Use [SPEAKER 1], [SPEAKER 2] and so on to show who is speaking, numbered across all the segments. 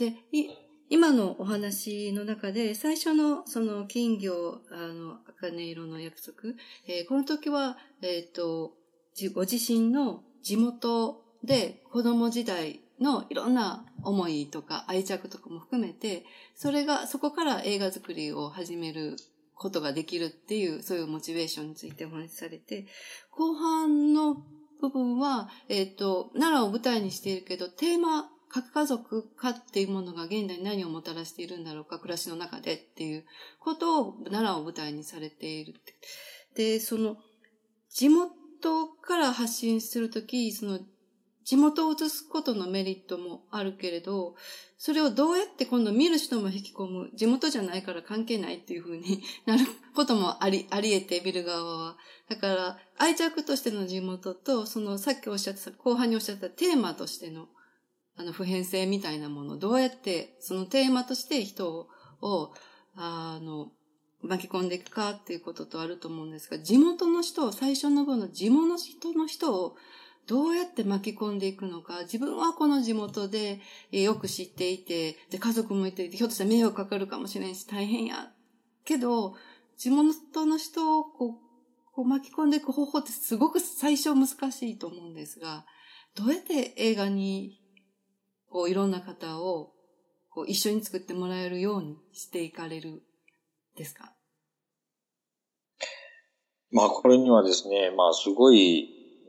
[SPEAKER 1] で、今のお話の中で、最初のその金魚、茜色の約束、この時は、ご自身の地元で子供時代のいろんな思いとか愛着とかも含めて、そこから映画作りを始めることができるっていう、そういうモチベーションについてお話しされて、後半の部分は、奈良を舞台にしているけど、テーマ、核家族化っていうものが現代に何をもたらしているんだろうか、暮らしの中でっていうことを奈良を舞台にされている。で、その地元から発信するとき、その地元を映すことのメリットもあるけれど、それをどうやって今度見る人も引き込む、地元じゃないから関係ないっていう風になることもあり得て、見る側は。だから、愛着としての地元と、そのさっきおっしゃった、後半におっしゃったテーマとしての、普遍性みたいなものをどうやって、そのテーマとして人を、巻き込んでいくかっていうこととあると思うんですが、地元の人を、最初の部分の地元の人をどうやって巻き込んでいくのか、自分はこの地元でよく知っていて、で、家族もいて、ひょっとしたら迷惑かかるかもしれんし、大変や。けど、地元の人をこう巻き込んでいく方法ってすごく最初難しいと思うんですが、どうやって映画にいろんな方を一緒に作ってもらえるようにしていかれるですか？
[SPEAKER 2] これにはですね、すごい、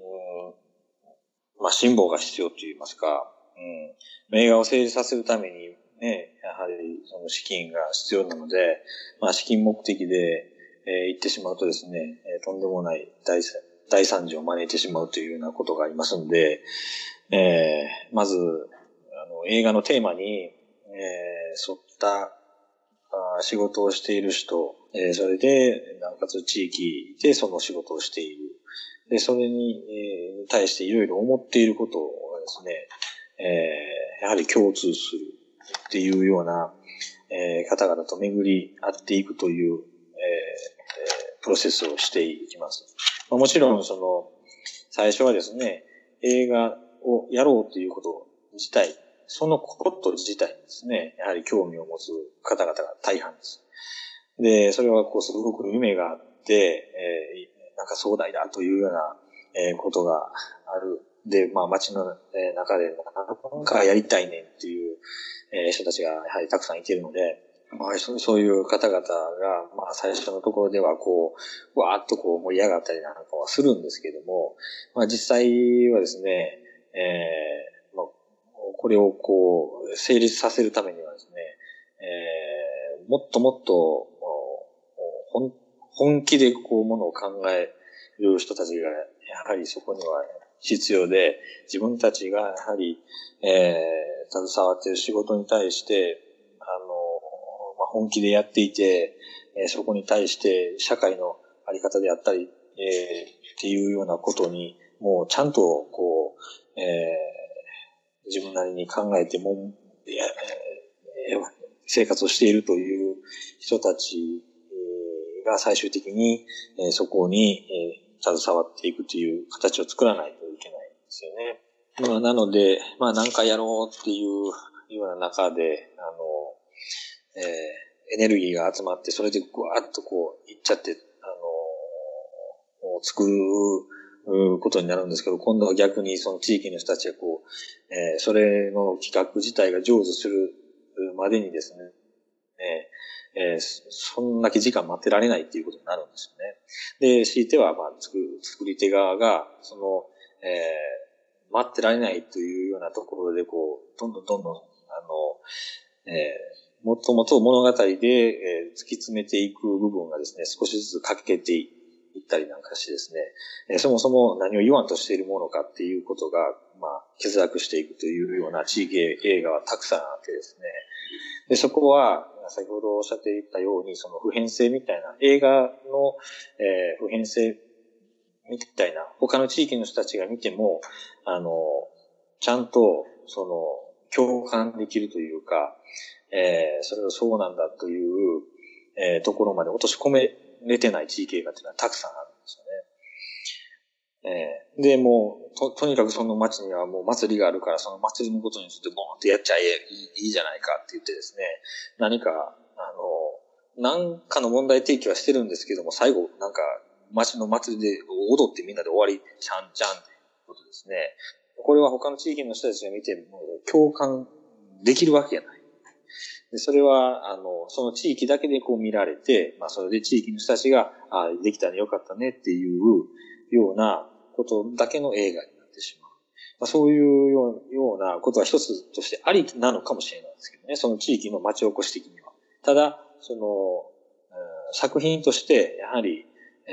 [SPEAKER 2] 辛抱が必要と言いますか、映画を成立させるためにね、やはりその資金が必要なので、資金目的で、行ってしまうとですね、とんでもない大惨事を招いてしまうというようなことがありますので、まず、映画のテーマに、沿った仕事をしている人、それで、なおかつ地域でその仕事をしている。で、それに、対していろいろ思っていることがですね、やはり共通するっていうような、方々と巡り合っていくという、プロセスをしていきます。もちろん、最初はですね、映画をやろうということ自体、そのこと自体にですね、やはり興味を持つ方々が大半です。で、それはすごく夢があって、なんか壮大だというような、ことがある。で、街の中でなんかやりたいねっていう、人たちがやはりたくさんいているので、そういう方々が、最初のところではわーっと盛り上がったりなんかはするんですけども、実際はですね、これを成立させるためにはですね、もっともっと、本気でものを考える人たちが、やはりそこには必要で、自分たちがやはり、携わっている仕事に対して、本気でやっていて、そこに対して社会のあり方であったり、っていうようなことに、もうちゃんと、自分なりに考えても、生活をしているという人たちが最終的に、そこに、携わっていくという形を作らないといけないんですよね。なので、何かやろうっていうような中で、エネルギーが集まって、それでぐわーっといっちゃって、作ることになるんですけど、今度は逆にその地域の人たちがそれの企画自体が成就するまでにですね、そんだけ時間待ってられないっていうことになるんですよね。で、強いては、作り手側が、待ってられないというようなところで、どんどん、もともと物語で、突き詰めていく部分がですね、少しずつ欠けていったりなんかしてですね、そもそも何を言わんとしているものかっていうことが、欠落していくというような地域映画はたくさんあってですね、で、そこは、先ほどおっしゃっていたように、その普遍性みたいな、映画の、普遍性みたいな、他の地域の人たちが見ても、ちゃんと、共感できるというか、それはそうなんだという、ところまで落とし込めれてない地域映画っていうのはたくさんあるんですよね。 で、もう、とにかくその町にはもう祭りがあるから、その祭りのことについてボーンってやっちゃいいじゃないかって言ってですね、何か、なんかの問題提起はしてるんですけども、最後、なんか、町の祭りで踊ってみんなで終わり、ちゃんちゃんっていうことですね。これは他の地域の人たちが見ても共感できるわけがない。でそれは、その地域だけでこう見られて、まあ、それで地域の人たちが、できたね、よかったねっていうようなことだけの映画になってしまう。まあ、そういうようなことは一つとしてありなのかもしれないですけどね、その地域の町おこし的には。ただ、作品として、やはり、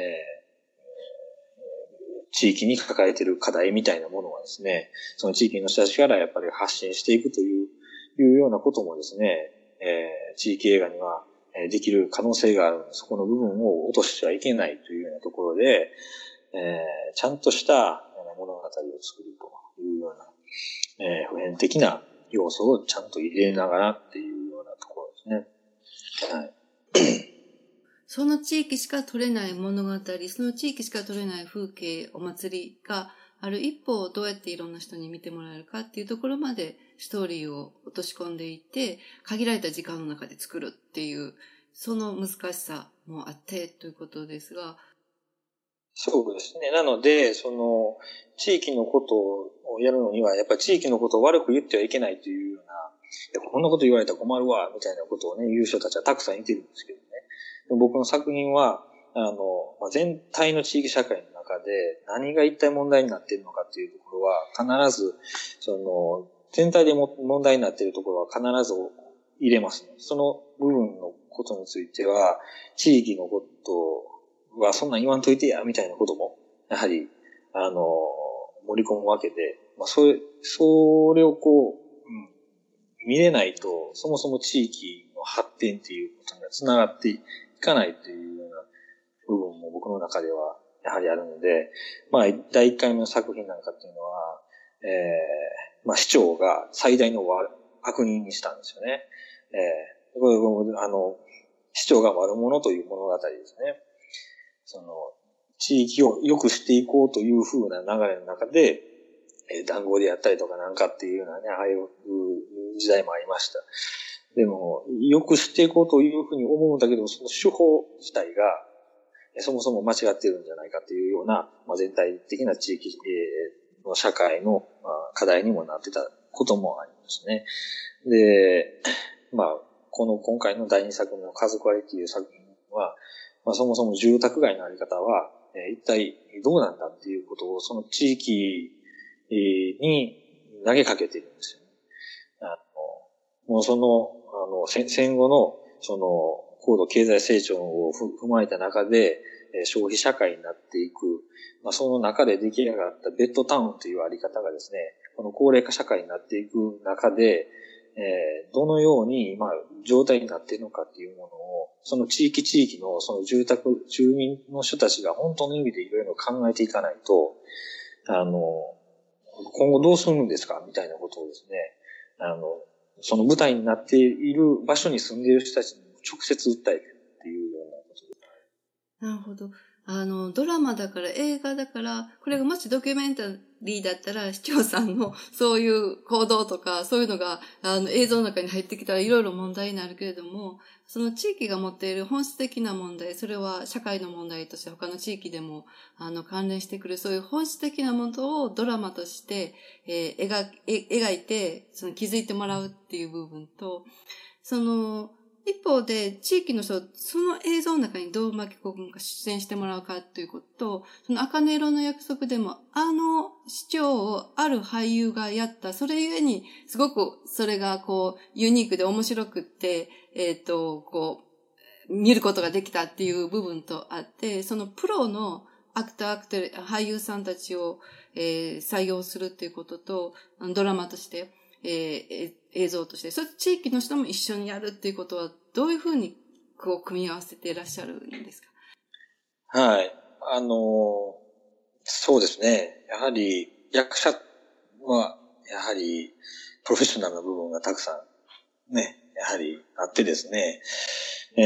[SPEAKER 2] 地域に抱えている課題みたいなものはですね、その地域の人たちからやっぱり発信していくというようなこともですね、地域映画にはできる可能性があるので、そこの部分を落としてはいけないというようなところで、ちゃんとした物語を作るというような、普遍的な要素をちゃんと入れながらっていうようなところですね。はい。
[SPEAKER 1] その地域しか撮れない物語、その地域しか撮れない風景、お祭りがある一方をどうやっていろんな人に見てもらえるかっていうところまでストーリーを落とし込んでいって、限られた時間の中で作るっていう、その難しさもあってということですが。
[SPEAKER 2] そうですね。なので、地域のことをやるのには、やっぱり地域のことを悪く言ってはいけないというような、いやこんなこと言われたら困るわ、みたいなことをね、言う人たちはたくさんいてるんですけどね。僕の作品は、全体の地域社会の中で何が一体問題になっているのかっていうところは必ず、全体でも問題になっているところは必ず入れますね。その部分のことについては、地域のことはそんなん言わんといてや、みたいなことも、やはり、盛り込むわけで、まあ、それを見れないと、そもそも地域の発展っていうことには繋がっていかないというような部分も僕の中ではやはりあるので、まあ、第1回目の作品なんかっていうのは、まあ、市長が最大の悪人にしたんですよね。これ市長が悪者という物語ですね。地域を良くしていこうという風な流れの中で、談合でやったりとかなんかっていうようなね、ああいう時代もありました。でも、良くしていこうというふうに思うんだけど、その手法自体が、そもそも間違っているんじゃないかというような、まあ、全体的な地域、の社会の、課題にもなってたこともありますね。で、まあ、今回の第2作目の家族割っていう作品は、まあ、そもそも住宅街のあり方は、一体どうなんだっていうことを、その地域に投げかけてるんですよね。もう戦後の、高度経済成長を踏まえた中で、消費社会になっていく、まあ、その中で出来上がったベッドタウンというあり方がですね、この高齢化社会になっていく中で、どのように、まあ、状態になっているのかっていうものを、その地域のその住民の人たちが本当の意味でいろいろ考えていかないと、今後どうするんですかみたいなことをですね、その舞台になっている場所に住んでいる人たちに直接訴えてるっていうようなことです。
[SPEAKER 1] なるほど。ドラマだから、映画だから、これがもしドキュメンタリーだったら、市長さんのそういう行動とか、そういうのが、映像の中に入ってきたらいろいろ問題になるけれども、その地域が持っている本質的な問題、それは社会の問題として他の地域でも、関連してくる、そういう本質的なものをドラマとして、描いて、気づいてもらうっていう部分と、一方で、地域の人、その映像の中にどう巻き込むか、出演してもらうかということと、その茜色の約束でも、市長をある俳優がやった、それゆえに、すごくそれがユニークで面白くって、見ることができたっていう部分とあって、そのプロのアクター、俳優さんたちを、採用するっていうことと、ドラマとして、映像として、それ地域の人も一緒にやるっていうことは、どういうふうに組み合わせていらっしゃるんですか？
[SPEAKER 2] はい。そうですね。やはり、役者は、やはり、プロフェッショナルな部分がたくさん、ね、やはりあってですね、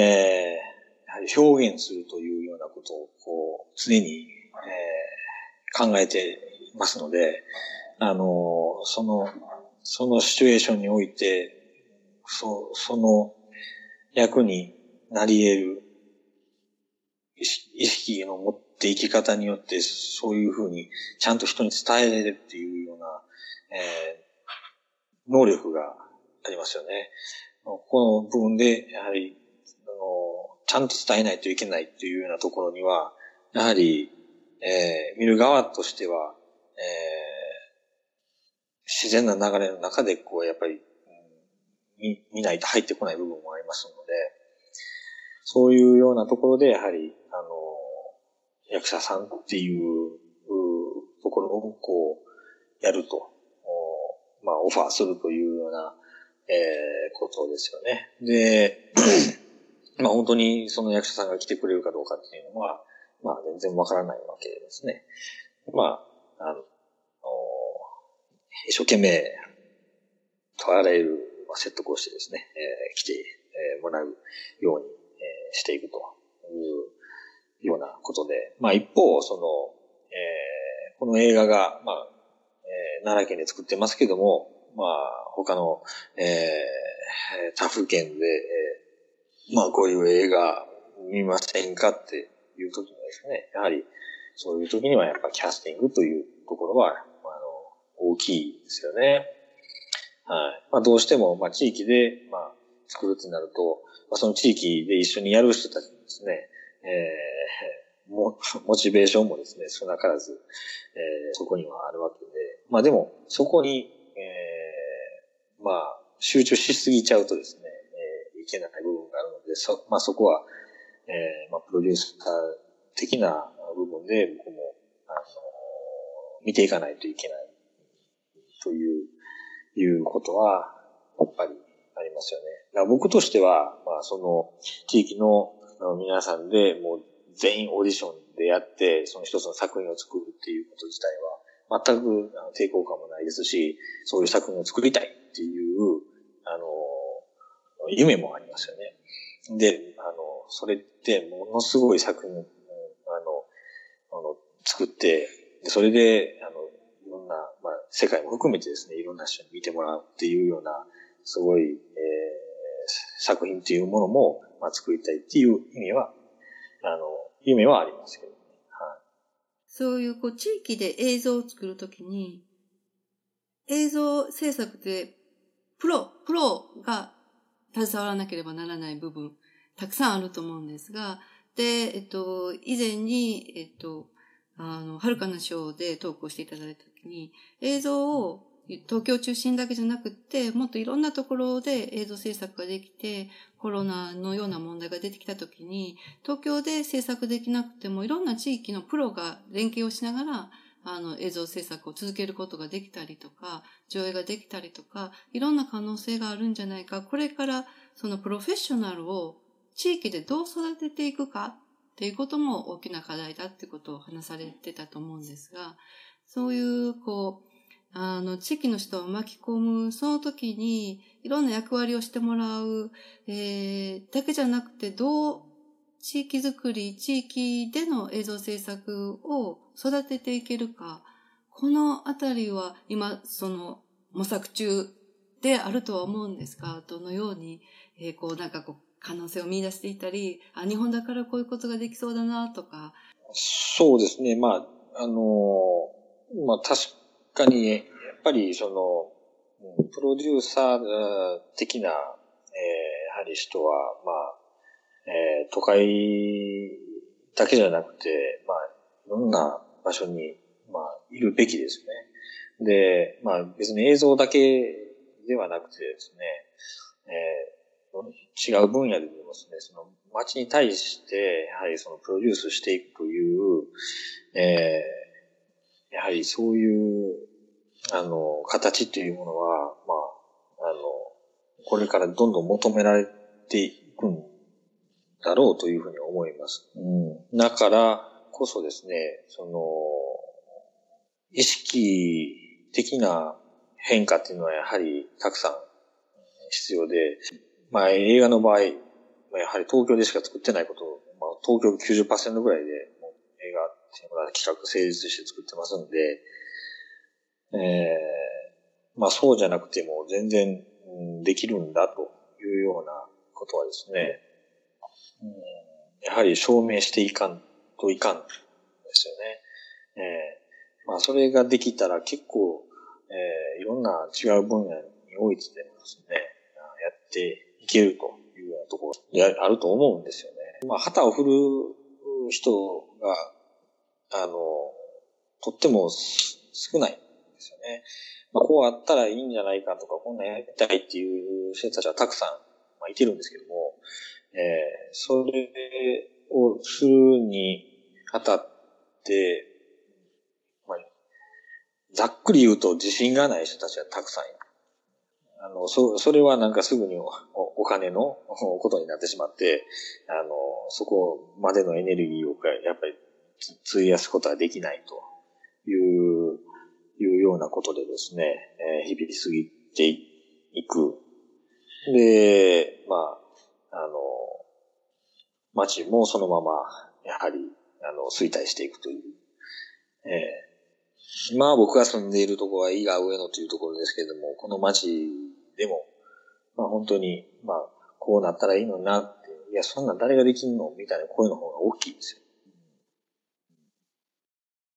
[SPEAKER 2] やはり表現するというようなことを、常に、 考えていますので、そのシチュエーションにおいて、その役になり得る意識の持って生き方によって、そういうふうにちゃんと人に伝えられるっていうような、能力がありますよね。ここの部分で、やはり、ちゃんと伝えないといけないっていうようなところには、やはり、見る側としては、自然な流れの中で、やっぱり、見ないと入ってこない部分もありますので、そういうようなところで、やはり、役者さんっていうところをやると、オファーするというような、ことですよね。で、本当にその役者さんが来てくれるかどうかっていうのは、全然わからないわけですね。一生懸命、とあらゆる説得をしてですね、来てもらうようにしていくというようなことで、一方、この映画が、奈良県で作ってますけども、他の、他府県で、こういう映画見ませんかっていう時にはですね、やはりそういう時にはやっぱキャスティングというところは、大きいですよね。はい。どうしても、地域で、作るってなると、その地域で一緒にやる人たちにですね、モチベーションもですね、少なからず、そこにはあるわけで、でも、そこに、集中しすぎちゃうとですね、いけない部分があるので、そこは、プロデューサー的な部分で僕も、見ていかないといけないということは、やっぱりありますよね。だから僕としては、その地域の皆さんでもう全員オーディションでやって、その一つの作品を作るっていうこと自体は、全く抵抗感もないですし、そういう作品を作りたいっていう、夢もありますよね。で、それってものすごい作品を、作って、それで、いろんな、世界も含めてですね、いろんな人に見てもらうっていうような、すごい、作品っていうものも、作りたいっていう意味は、夢はありますけどね。はい。
[SPEAKER 1] そういう、地域で映像を作るときに、映像制作で、プロが携わらなければならない部分、たくさんあると思うんですが、で、以前に、はるかなショーでトークをしていただいたときに、映像を東京中心だけじゃなくって、もっといろんなところで映像制作ができて、コロナのような問題が出てきたときに、東京で制作できなくても、いろんな地域のプロが連携をしながら、映像制作を続けることができたりとか、上映ができたりとか、いろんな可能性があるんじゃないか。これからそのプロフェッショナルを地域でどう育てていくかっていうことも大きな課題だってことを話されてたと思うんですが、そういう、地域の人を巻き込む、その時にいろんな役割をしてもらう、だけじゃなくて、地域づくり、地域での映像制作を育てていけるか、このあたりは今、模索中であるとは思うんですが、どのように、可能性を見出していたり、日本だからこういうことができそうだな、とか。
[SPEAKER 2] そうですね。確かに、やっぱり、プロデューサー的な、やはり人は、都会だけじゃなくて、いろんな場所に、いるべきですね。で、別に映像だけではなくてですね、違う分野でもですね、その街に対して、やはりプロデュースしていくという、やはりそういう、形というものは、これからどんどん求められていくんだろうというふうに思います。だからこそですね、意識的な変化っていうのはやはりたくさん必要で、映画の場合、やはり東京でしか作ってないことを、東京 90% ぐらいでもう映画っっていうのが企画成立して作ってますんで、まあそうじゃなくても全然できるんだというようなことはですね、やはり証明していかんといかんですよね。まあそれができたら結構、いろんな違う分野においてでもですね、やっていけるというようなところであると思うんですよね。まあ旗を振る人が、とっても少ないんですよね。まあこうあったらいいんじゃないかとか、こんなんやりたいっていう人たちはたくさん、まあ、いてるんですけども、それをするにあたって、まあ、ざっくり言うと自信がない人たちはたくさんいる。それはなんかすぐにお金のことになってしまって、そこまでのエネルギーをやっぱり費やすことはできないというようなことでですね、日々過ぎていく。で、まあ、町もそのまま、やはり、衰退していくという。今僕が住んでいるところは伊賀上野というところですけれども、この町でも、まあ本当に、まあ、こうなったらいいのになって、いや、そんなん誰ができんのみたいな声の方が大きいですよ